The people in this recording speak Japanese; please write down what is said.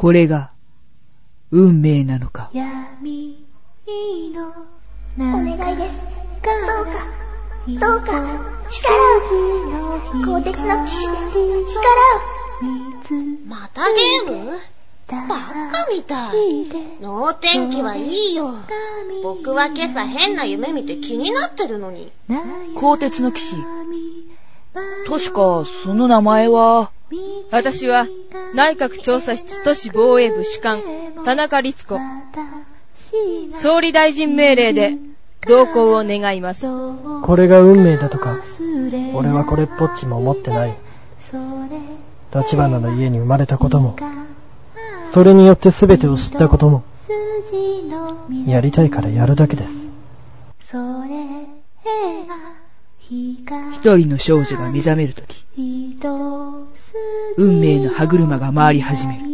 これが運命なのか。 お願いです。どうか力を、鋼鉄の騎士で力を。 またゲーム？バカみたい。能天気はいいよ。僕は今朝変な夢見て気になってるのに。 鋼鉄の騎士。確かその名前は。 私は内閣調査室都市防衛部主幹田中律子。総理大臣命令で同行を願います。 これが運命だとか、俺はこれっぽっちも思ってない。立花の家に生まれたことも、それによって全てを知ったことも、やりたいからやるだけです。 一人の少女が目覚めるとき、運命の歯車が回り始める。